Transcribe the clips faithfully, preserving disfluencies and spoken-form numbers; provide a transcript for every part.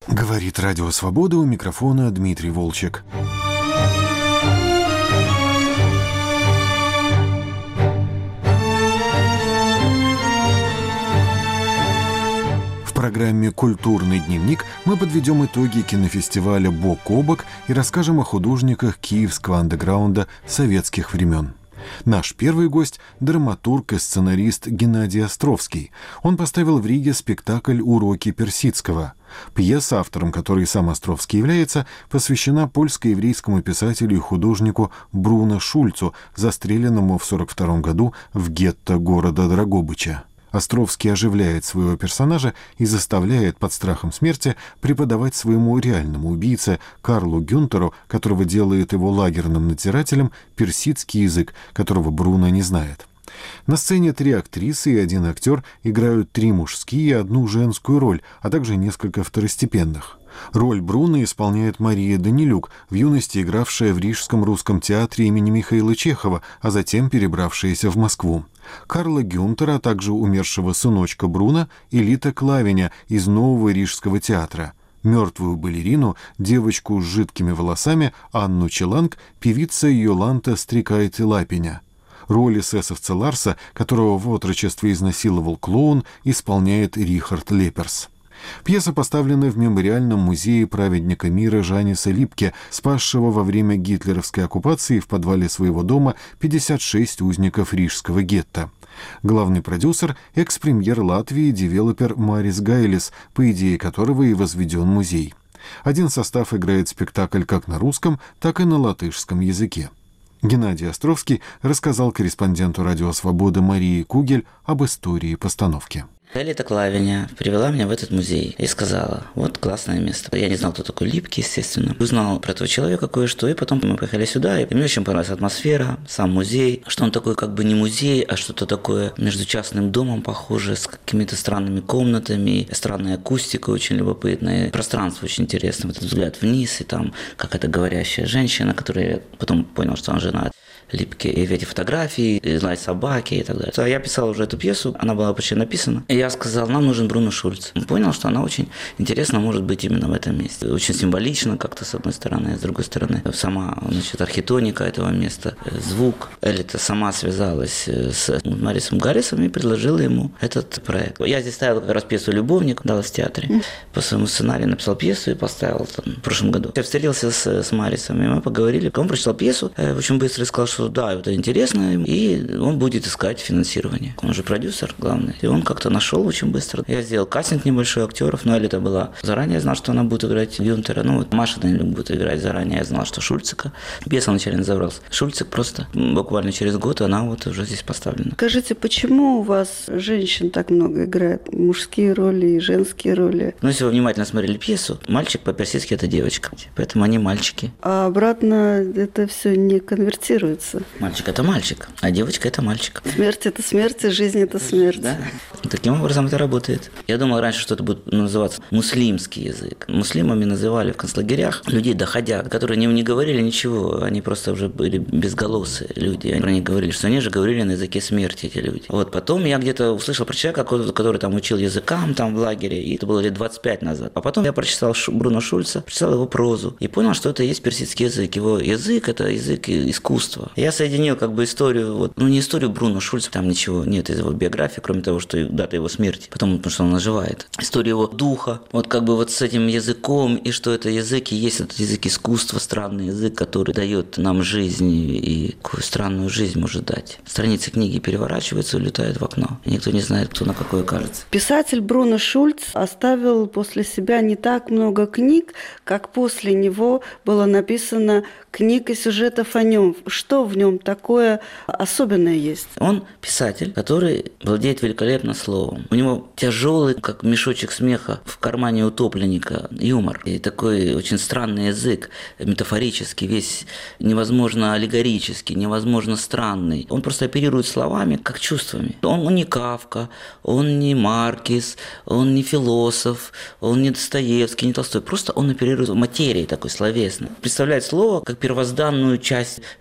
Говорит Радио Свобода, у микрофона Дмитрий Волчек. В программе «Культурный дневник» мы подведем итоги кинофестиваля «Бок о бок» и расскажем о художниках киевского андеграунда советских времен. Наш первый гость – драматург и сценарист Геннадий Островский. Он поставил в Риге спектакль «Уроки персидского». Пьеса, автором которой сам Островский является, посвящена польско-еврейскому писателю и художнику Бруно Шульцу, застреленному в сорок втором году в гетто города Драгобыча. Островский оживляет своего персонажа и заставляет под страхом смерти преподавать своему реальному убийце Карлу Гюнтеру, которого делает его лагерным надзирателем, персидский язык, которого Бруно не знает. На сцене три актрисы и один актер играют три мужские и одну женскую роль, а также несколько второстепенных. Роль Бруно исполняет Мария Данилюк, в юности игравшая в Рижском русском театре имени Михаила Чехова, а затем перебравшаяся в Москву. Карла Гюнтера, а также умершего сыночка Бруно, Элита Клавиня из Нового Рижского театра. Мертвую балерину, девочку с жидкими волосами Анну Челанг, певица Йоланта Стрикайте-Лапиня. Роль эсэсовца Ларса, которого в отрочестве изнасиловал клоун, исполняет Рихард Леперс. Пьеса поставлена в мемориальном музее праведника мира Жаниса Липке, спасшего во время гитлеровской оккупации в подвале своего дома пятьдесят шесть узников рижского гетто. Главный продюсер – экс-премьер Латвии девелопер Марис Гайлис, по идее которого и возведен музей. Один состав играет спектакль как на русском, так и на латышском языке. Геннадий Островский рассказал корреспонденту Радио Свобода Марии Кугель об истории постановки. Элита Клавиня привела меня в этот музей и сказала: вот классное место. Я не знал, кто такой Липке, естественно. Узнал про этого человека кое-что, и потом мы поехали сюда, и мне очень понравилась атмосфера, сам музей, что он такой как бы не музей, а что-то такое между частным домом похоже, с какими-то странными комнатами, странная акустика очень любопытная, пространство очень интересное, этот взгляд вниз, и там какая-то говорящая женщина, которая я потом понял, что она жена Липке, и эти фотографии, и лай собаки и так далее. Я писал уже эту пьесу, она была почти написана, и я сказал: нам нужен Бруно Шульц. Понял, что она очень интересна может быть именно в этом месте. Очень символично как-то с одной стороны, а с другой стороны сама, значит, архитектоника этого места, звук. Элита сама связалась с Марисом Гаррисом и предложила ему этот проект. Я здесь ставил как раз пьесу «Любовник», дала в театре. По своему сценарию написал пьесу и поставил там, в прошлом году. Я встретился с, с Марисом, и мы поговорили. Он прочитал пьесу очень быстро и сказал, что да, это интересно, и он будет искать финансирование. Он же продюсер главный, и он как-то нашел очень быстро. Я сделал кастинг небольшой актеров, но Элита была заранее, я знал, что она будет играть Гюнтера, ну вот Маша Данилюк будет играть заранее, я знал, что Шульцика. Пьеса вначале называлась Шульцик, просто буквально через год она вот уже здесь поставлена. Скажите, почему у вас женщин так много играет? Мужские роли и женские роли? Ну, если вы внимательно смотрели пьесу, мальчик по-персидски – это девочка, поэтому они мальчики. А обратно это все не конвертируется? Мальчик – это мальчик, а девочка – это мальчик. Смерть – это смерть, и жизнь – это смерть. Да. Таким образом это работает. Я думал раньше, что это будет называться муслимский язык. Муслимами называли в концлагерях людей, доходя, которые не, не говорили ничего, они просто уже были безголосые люди. Они про них говорили, что они же говорили на языке смерти, эти люди. Вот потом я где-то услышал про человека, который там учил языкам там в лагере, и это было лет двадцать пять назад. А потом я прочитал Бруно Шульца, прочитал его прозу и понял, что это и есть персидский язык. Его язык – это язык искусства. Я соединил как бы историю, вот, ну не историю Бруно Шульца, там ничего нет из его биографии, кроме того, что дата его смерти, потому, потому что он оживает. Историю его духа, вот как бы вот с этим языком, и что это язык, и есть этот язык искусства, странный язык, который дает нам жизнь, и какую странную жизнь может дать. Страницы книги переворачиваются, улетают в окно, и никто не знает, кто на какой окажется. Писатель Бруно Шульц оставил после себя не так много книг, как после него было написано книг и сюжетов о нем. Что в нем такое особенное есть? Он писатель, который владеет великолепно словом. У него тяжелый, как мешочек смеха в кармане утопленника, юмор. И такой очень странный язык, метафорический, весь невозможно аллегорический, невозможно странный. Он просто оперирует словами, как чувствами. Он, он не Кафка, он не Маркес, он не философ, он не Достоевский, не Толстой. Просто он оперирует материей такой словесной. Представляет слово как первозданную часть жизни.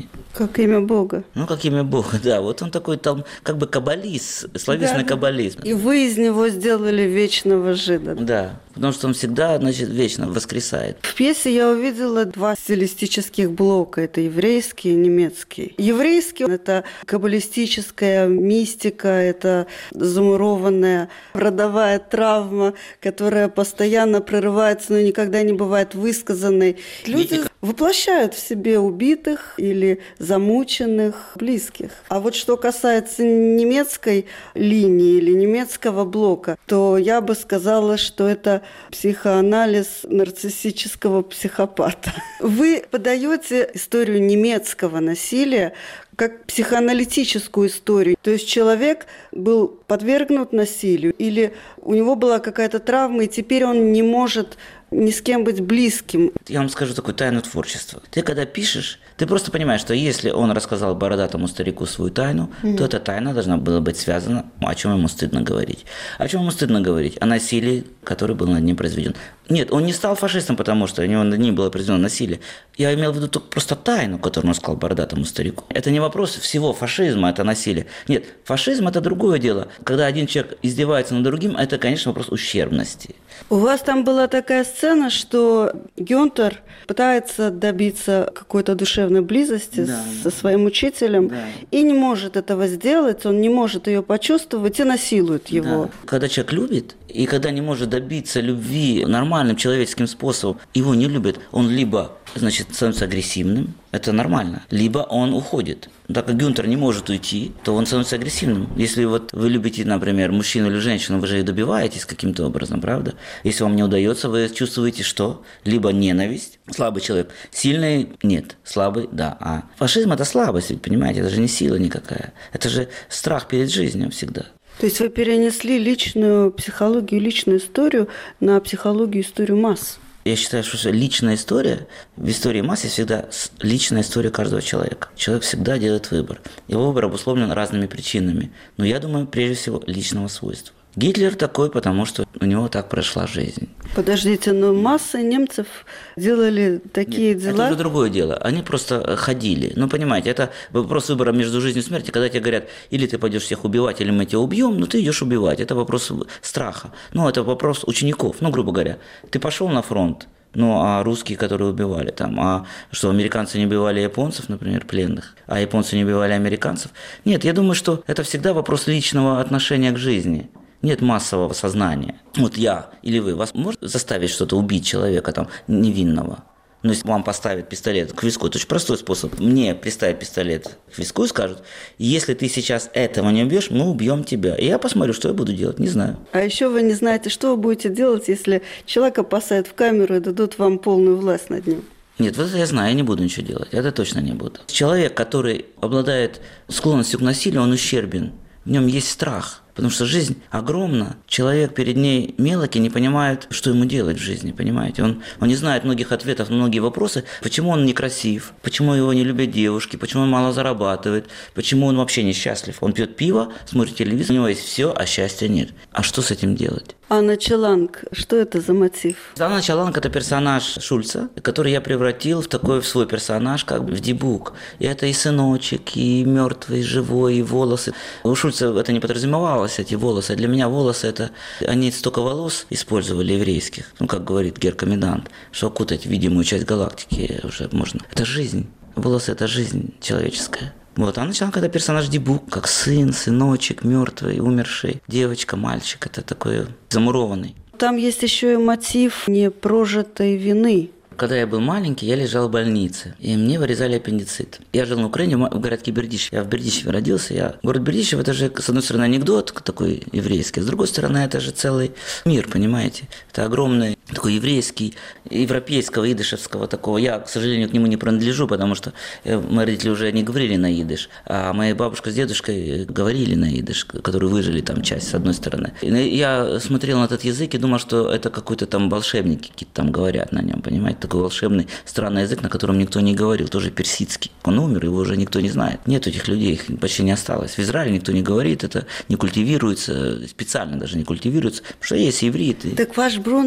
жизни. Как имя Бога. Ну, как имя Бога, да. Вот он такой там как бы каббалист, словесный Да, каббалист. И вы из него сделали вечного жида. Да, потому что он всегда, значит, вечно воскресает. В пьесе я увидела два стилистических блока. Это еврейский и немецкий. Еврейский – это каббалистическая мистика, это замурованная родовая травма, которая постоянно прорывается, но никогда не бывает высказанной. Люди воплощают в себе убитых или замученных близких. А вот что касается немецкой линии или немецкого блока, то я бы сказала, что это психоанализ нарциссического психопата. Вы подаете историю немецкого насилия как психоаналитическую историю. То есть человек был подвергнут насилию или у него была какая-то травма, и теперь он не может ни с кем быть близким. Я вам скажу такую тайну творчества. Ты когда пишешь, ты просто понимаешь, что если он рассказал бородатому старику свою тайну, mm-hmm. то эта тайна должна была быть связана, о чем ему стыдно говорить. О чем ему стыдно говорить? О насилии, которое было над ним произведено. Нет, он не стал фашистом, потому что у него над ним было произведено насилие. Я имел в виду только просто тайну, которую он сказал бородатому старику. Это не вопрос всего фашизма, это насилие. Нет, фашизм – это другое дело. Когда один человек издевается над другим, это, конечно, вопрос ущербности. У вас там была такая сцена, что Гюнтер пытается добиться какой-то душевной близости да, со своим учителем да. и не может этого сделать, он не может ее почувствовать и насилует его. Да. Когда человек любит, и когда не может добиться любви нормальным человеческим способом, его не любят, он либо, значит, становится агрессивным, это нормально, либо он уходит. Так как Гюнтер не может уйти, то он становится агрессивным. Если вот вы любите, например, мужчину или женщину, вы же и добиваетесь каким-то образом, правда? Если вам не удается, вы чувствуете что? Либо ненависть, слабый человек, сильный – нет, слабый – да. А фашизм – это слабость, ведь, понимаете, это же не сила никакая, это же страх перед жизнью всегда. То есть вы перенесли личную психологию, личную историю на психологию, историю масс? Я считаю, что личная история, в истории массы всегда личная история каждого человека. Человек всегда делает выбор. Его выбор обусловлен разными причинами. Но я думаю, прежде всего, личного свойства. Гитлер такой, потому что у него так прошла жизнь. Подождите, но масса немцев делали такие Нет, дела? Это уже другое дело. Они просто ходили. Ну, понимаете, это вопрос выбора между жизнью и смертью. Когда тебе говорят, или ты пойдешь всех убивать, или мы тебя убьем, ну, ты идешь убивать. Это вопрос страха. Ну, это вопрос учеников. Ну, грубо говоря, ты пошел на фронт, ну, а русские, которые убивали там, а что, американцы не убивали японцев, например, пленных, а японцы не убивали американцев? Нет, я думаю, что это всегда вопрос личного отношения к жизни. Нет массового сознания. Вот я или вы, вас может заставить что-то убить человека там невинного? Но если вам поставят пистолет к виску, это очень простой способ. Мне приставить пистолет к виску и скажут, если ты сейчас этого не убьешь, мы убьем тебя. И я посмотрю, что я буду делать, не знаю. А еще вы не знаете, что вы будете делать, если человека посадят в камеру и дадут вам полную власть над ним. Нет, вот это я знаю, я не буду ничего делать, это точно не буду. Человек, который обладает склонностью к насилию, он ущербен, в нем есть страх. Потому что жизнь огромна, человек перед ней мелок и не понимает, что ему делать в жизни, понимаете? Он, он не знает многих ответов на многие вопросы, почему он некрасив, почему его не любят девушки, почему он мало зарабатывает, почему он вообще несчастлив. Он пьет пиво, смотрит телевизор, у него есть все, а счастья нет. А что с этим делать? Анна Чаланг, что это за мотив? Анна Чаланг – это персонаж Шульца, который я превратил в такой в свой персонаж, как бы в дебук. И это и сыночек, и мертвый, и живой, и волосы. У Шульца это не подразумевалось, эти волосы. А для меня волосы – это… Они столько волос использовали еврейских, ну, как говорит Гер-комендант, что окутать видимую часть галактики уже можно. Это жизнь. Волосы – это жизнь человеческая. Вот, а начала когда персонаж дебук, как сын, сыночек, мертвый, умерший, девочка, мальчик, это такой замурованный. Там есть еще и мотив непрожитой вины. Когда я был маленький, я лежал в больнице, и мне вырезали аппендицит. Я жил на Украине, в городке Бердичев. Я в Бердичеве родился. Я... Город Бердичев – это же, с одной стороны, анекдот такой еврейский, с другой стороны, это же целый мир, понимаете? Это огромный такой еврейский, европейского, идышевского такого. Я, к сожалению, к нему не принадлежу, потому что мои родители уже не говорили на идыш, а моя бабушка с дедушкой говорили на идыш, которые выжили там часть, с одной стороны. И я смотрел на этот язык и думал, что это какой-то там волшебники какие-то там говорят на нем, понимаете? Такой волшебный, странный язык, на котором никто не говорил, тоже персидский. Он умер, его уже никто не знает. Нет этих людей, их почти не осталось. В Израиле никто не говорит, это не культивируется, специально даже не культивируется, потому что есть иврит. Так ваш Бруно Шульц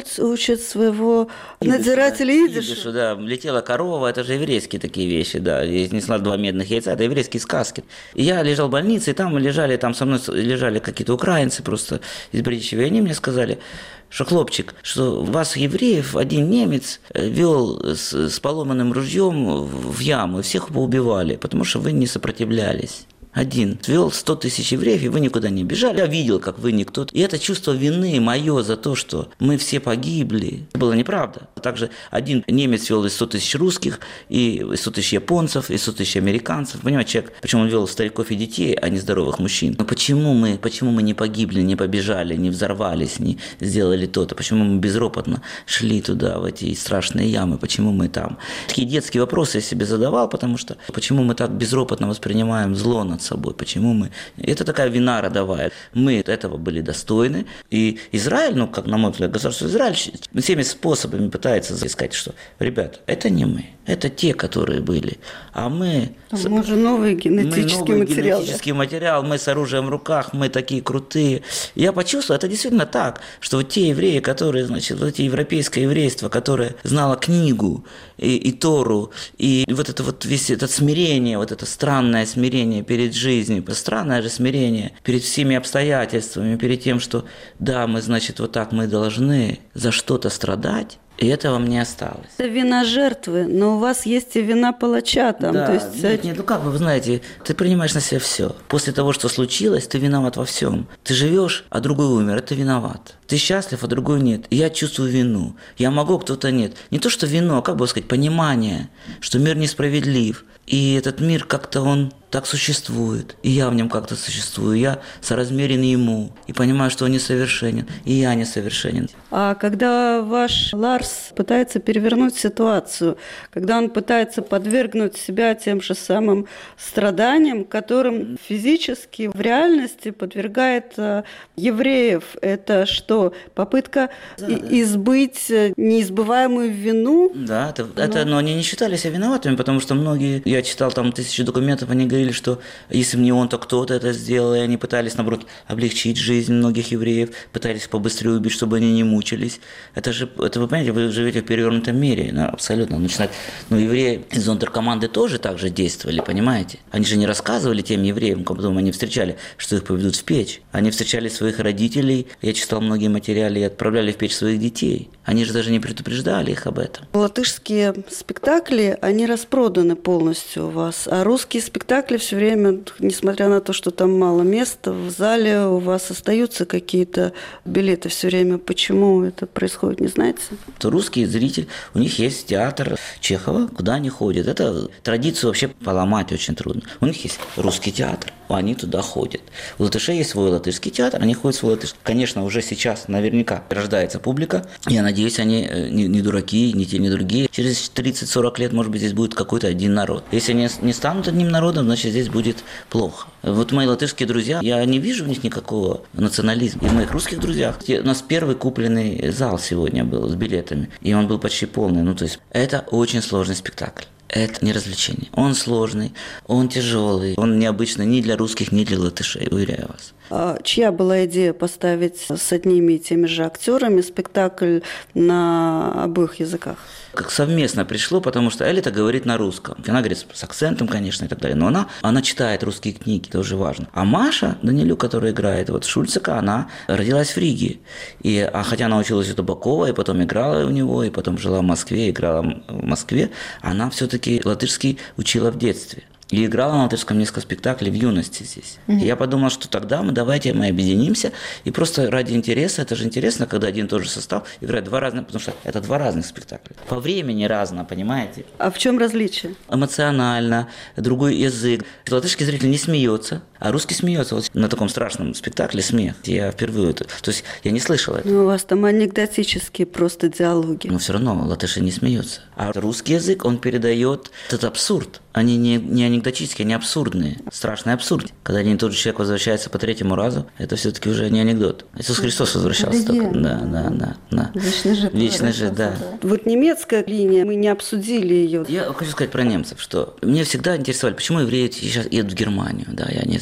Шульц учит своего надзирателя идиша. Идишу, да. Летела корова, это же еврейские такие вещи, да. И снесла два медных яйца, это еврейские сказки. И я лежал в больнице, и там лежали, там со мной лежали какие-то украинцы просто из Бердичева, и они мне сказали, что, хлопчик, что вас, евреев, один немец вел с, с поломанным ружьем в яму, и всех поубивали, потому что вы не сопротивлялись. Один вел сто тысяч евреев, и вы никуда не бежали. Я видел, как вы никто. И это чувство вины мое за то, что мы все погибли, было неправда. Также один немец вел и сто тысяч русских, и сто тысяч японцев, и сто тысяч американцев. Понимаете, человек, причем он вел стариков и детей, а не здоровых мужчин. Но почему мы, почему мы не погибли, не побежали, не взорвались, не сделали то-то? Почему мы безропотно шли туда, в эти страшные ямы? Почему мы там? Такие детские вопросы я себе задавал, потому что почему мы так безропотно воспринимаем зло над собой, почему мы... Это такая вина родовая. Мы этого были достойны. И Израиль, ну, как на мой взгляд, государство Израиль всеми способами пытается искать, что, ребята, это не мы, это те, которые были. А мы... А мы же новый генетический мы новый материал. генетический да? материал, мы с оружием в руках, мы такие крутые. Я почувствовал, это действительно так, что вот те евреи, которые, значит, вот эти европейское еврейство, которое знало книгу и, и Тору, и вот это вот весь это смирение, вот это странное смирение перед жизнью, странное же смирение перед всеми обстоятельствами, перед тем, что да, мы, значит, вот так мы должны за что-то страдать, и этого мне осталось. Это вина жертвы, но у вас есть и вина палача там. Да, то есть... нет, нет, ну как вы, вы знаете, ты принимаешь на себя все. После того, что случилось, ты виноват во всем. Ты живешь, а другой умер, это виноват. Ты счастлив, а другой нет. Я чувствую вину. Я могу, кто-то нет. Не то, что вину, а как бы сказать, понимание, что мир несправедлив. И этот мир как-то он так существует, и я в нем как-то существую, я соразмерен ему, и понимаю, что он несовершенен, и я несовершенен. А когда ваш Ларс пытается перевернуть ситуацию, когда он пытается подвергнуть себя тем же самым страданиям, которым физически в реальности подвергает евреев, это что, попытка да, и- да. избыть неизбываемую вину? Да, это, но... это, но они не считали себя виноватыми, потому что многие, я читал там тысячи документов, они говорили, что если бы не он, то кто-то это сделал, и они пытались, наоборот, облегчить жизнь многих евреев, пытались побыстрее убить, чтобы они не мучились. Это же, это вы понимаете, вы живете в перевернутом мире, ну, абсолютно. Начинать, ну, евреи из зондеркоманды тоже так же действовали, понимаете? Они же не рассказывали тем евреям, потом они встречали, что их поведут в печь. Они встречали своих родителей, я читал многие материалы, и отправляли в печь своих детей. Они же даже не предупреждали их об этом. Латышские спектакли, они распроданы полностью у вас, а русские спектакли все время, несмотря на то, что там мало места, в зале у вас остаются какие-то билеты все время. Почему это происходит, не знаете? То русский зритель, у них есть театр Чехова, куда они ходят. Это традицию вообще поломать очень трудно. У них есть русский театр, они туда ходят. У латышей есть свой латышский театр, они ходят в свой латышский. Конечно, уже сейчас наверняка рождается публика. Я надеюсь, они не, не дураки, ни те, ни другие. Через тридцать-сорок лет, может быть, здесь будет какой-то один народ. Если они не станут одним народом, значит, здесь будет плохо. Вот мои латышские друзья, я не вижу в них никакого национализма. И в моих русских друзьях, у нас первый купленный зал сегодня был с билетами, и он был почти полный. Ну, то есть, это очень сложный спектакль. Это не развлечение. Он сложный, он тяжелый, он необычный ни для русских, ни для латышей, уверяю вас. А чья была идея поставить с одними и теми же актерами спектакль на обоих языках? Как совместно пришло, потому что Элита говорит на русском. Она говорит с акцентом, конечно, и так далее. Но она, она читает русские книги, это уже важно. А Маша Данилюк, которая играет вот Шульцика, она родилась в Риге. И, а хотя она училась у Табакова, и потом играла у него, и потом жила в Москве, играла в Москве, она все-таки латышский учила в детстве. И играла на латышском несколько спектаклей в юности здесь. Mm-hmm. И я подумал, что тогда мы давайте мы объединимся. И просто ради интереса, это же интересно, когда один и тот же состав играет два разных, потому что это два разных спектакля. По времени разно, понимаете? А в чем различие? Эмоционально, другой язык. Латышский зритель не смеется, а русский смеется. Вот на таком страшном спектакле смех. Я впервые это. То есть я не слышал это. Ну, у вас там анекдотические просто диалоги. Но все равно латыши не смеются. А русский язык, он передает этот абсурд. Они не, не анекдотические, они абсурдные. Страшный абсурд. Когда один и тот же человек возвращается по третьему разу, это все-таки уже не анекдот. Иисус Христос возвращался только. Да, да, да, да. Вечный же. Вечный же, да. Вот немецкая линия, мы не обсудили ее. Я хочу сказать про немцев, что мне всегда интересовали, почему евреи сейчас едут в Германию, да, я не знаю.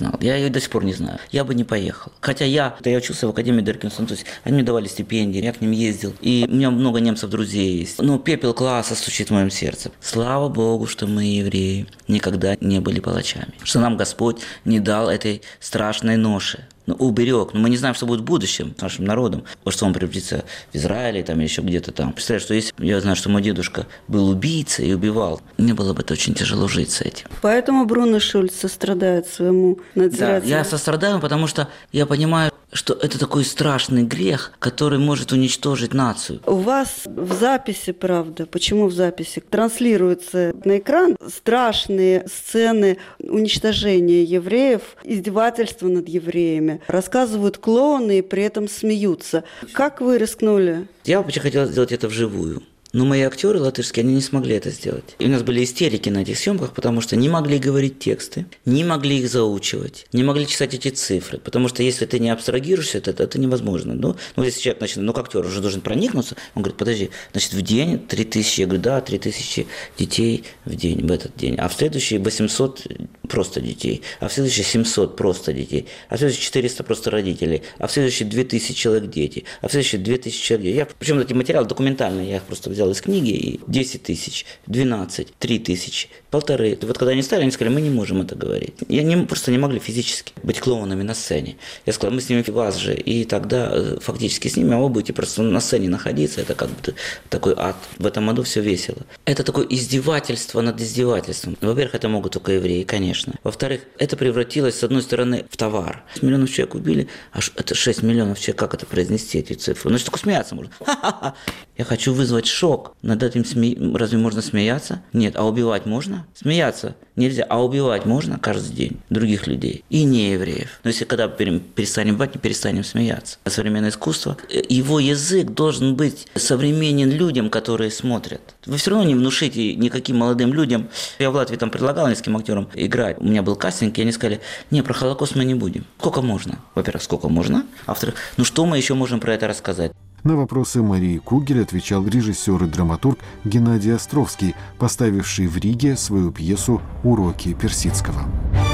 знал. Я ее до сих пор не знаю. Я бы не поехал. Хотя я, я учился в Академии Деркинсона, то есть они мне давали стипендии, я к ним ездил. И у меня много немцев друзей есть. Но пепел класса стучит в моем сердце. Слава Богу, что мы, евреи, никогда не были палачами. Что нам Господь не дал этой страшной ноши. Ну, уберег. Но мы не знаем, что будет в будущем с нашим народом. Во что он превратится в Израиле там, или еще где-то там. Представляешь, что если я знаю, что мой дедушка был убийцей и убивал, мне было бы это очень тяжело жить с этим. Поэтому Бруно Шульц сострадает своему надзирателю. Да, я сострадаю, потому что я понимаю, что это такой страшный грех, который может уничтожить нацию. У вас в записи, правда, почему в записи, транслируются на экран страшные сцены уничтожения евреев, издевательства над евреями. Рассказывают клоуны и при этом смеются. Как вы рискнули? Я вообще хотел сделать это вживую. Но мои актеры латышские, они не смогли это сделать. И у нас были истерики на этих съемках, потому что не могли говорить тексты, не могли их заучивать, не могли читать эти цифры. Потому что если ты не абстрагируешься, это, это невозможно. Ну, ну, если человек, значит, ну, как актер уже должен проникнуться, он говорит, подожди, значит, в день три тысячи, я говорю, да, три тысячи детей в день, в этот день. А в следующий восемьсот просто детей, а в следующий семьсот просто детей, а в следующий четыреста просто родителей, а в следующий две тысячи человек дети, а в следующий две тысячи человек дети. Я, причем эти материалы документальные, я их просто взял из книги, и десять тысяч, двенадцать, три тысячи, полторы. И вот когда они стали, они сказали, мы не можем это говорить. Я не, просто не могли физически быть клоунами на сцене. Я сказал, мы снимем вас же, и тогда фактически снимем, а вы будете просто на сцене находиться. Это как бы такой ад. В этом аду все весело. Это такое издевательство над издевательством. Во-первых, это могут только евреи, конечно. Во-вторых, это превратилось, с одной стороны, в товар. шесть миллионов человек убили, а это шесть миллионов человек, как это произнести, эти цифры? Ну, что такое смеяться можно? Ха-ха-ха! Я хочу вызвать шок. Над этим сме... разве можно смеяться? Нет. А убивать можно? Смеяться нельзя. А убивать можно каждый день других людей. И не евреев. Но если когда перестанем убивать, не перестанем смеяться. А современное искусство, его язык должен быть современен людям, которые смотрят. Вы все равно не внушите никаким молодым людям. Я в Латвии там предлагал нескольким актерам играть. У меня был кастинг, и они сказали, не, про Холокост мы не будем. Сколько можно? Во-первых, сколько можно? А во-вторых, ну что мы еще можем про это рассказать? На вопросы Марии Кугель отвечал режиссер и драматург Геннадий Островский, поставивший в Риге свою пьесу «Уроки персидского».